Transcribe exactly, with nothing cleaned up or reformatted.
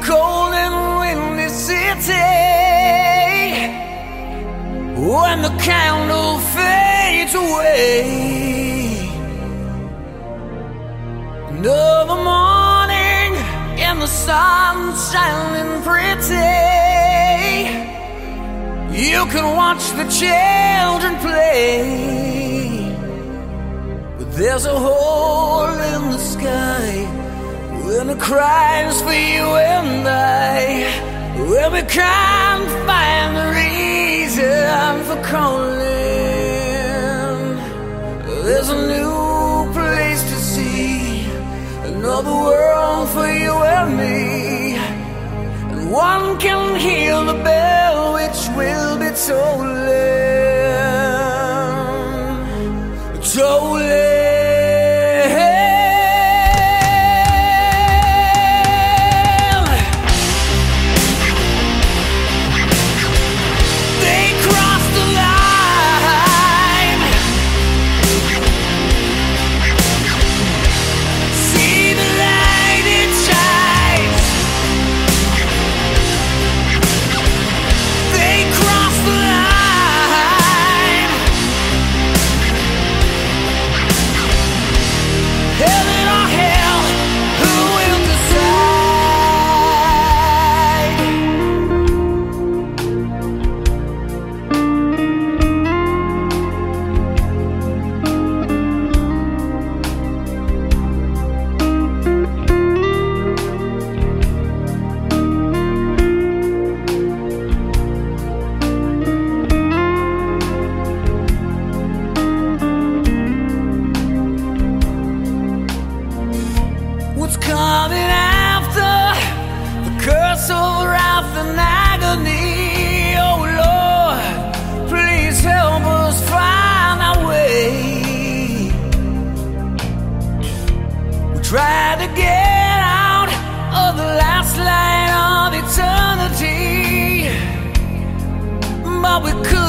cold and windy city, when the candle fades away, another morning and the sun shining pretty, you can watch the children play, but there's a hole in the sky when it cries for you and I, when we can't find the reason for calling. There's a new place to see, another world for you and me, and one can hear the bell which will be tolling, tolling. What's coming after the curse of wrath and agony? Oh Lord, please help us find our way. We tried to get out of the last light of eternity, but we couldn't.